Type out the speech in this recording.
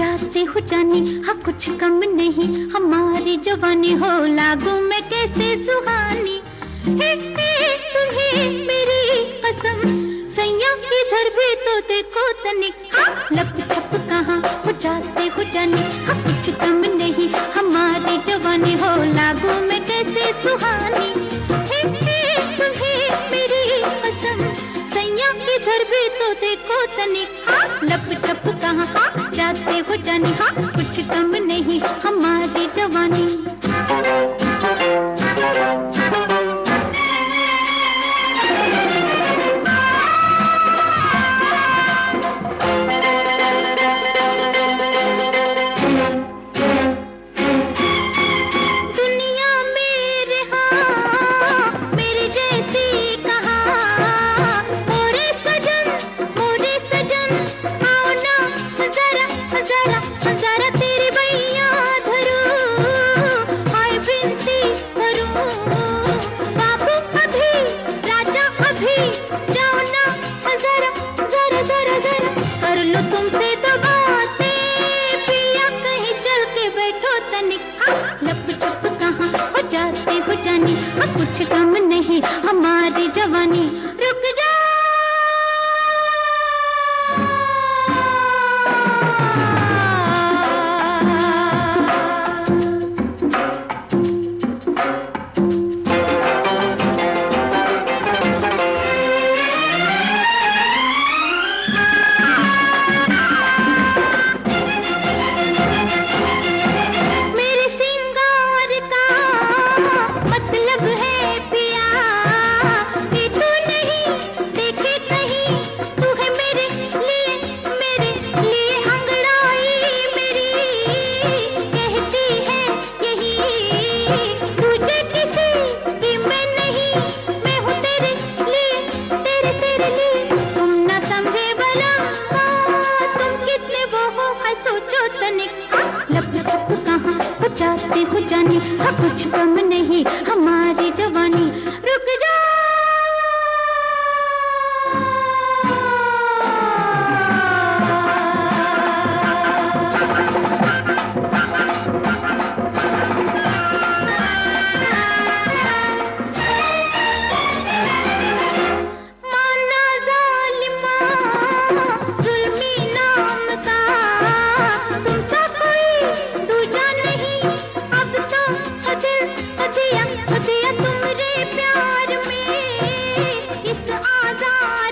जाते हो जाने, हाँ कुछ कम नहीं हमारी जवानी हो लागू में कैसे सुहानी। हे तुम्हें मेरी कसम सैया इधर भी तो देखो तनिक, लप छप कहाँ हो जाते हो जाने, हाँ कुछ कम नहीं हमारी जवानी हो लागू में कैसे सुहानी। हे तुम्हें मेरी कसम सैया इधर भी तो देखो तनिक, लप छप कहाँ जाते हो जाने, हाँ कुछ कम नहीं हमारी जवानी। तुमसे दबाते पिया कहीं चल के बैठो तनिक, लप छप कहाँ हो जाते हो जाने, कुछ कम नहीं हमारी जवानी। रुक जा जाते हो जाने, हाँ कुछ कम नहीं हमारी जवानी। रुक जा माना जालिमा जुल्मी नाम का तुमसा कोई दूजा नहीं, अब तो हदिया तुमरे प्यार में इस आजार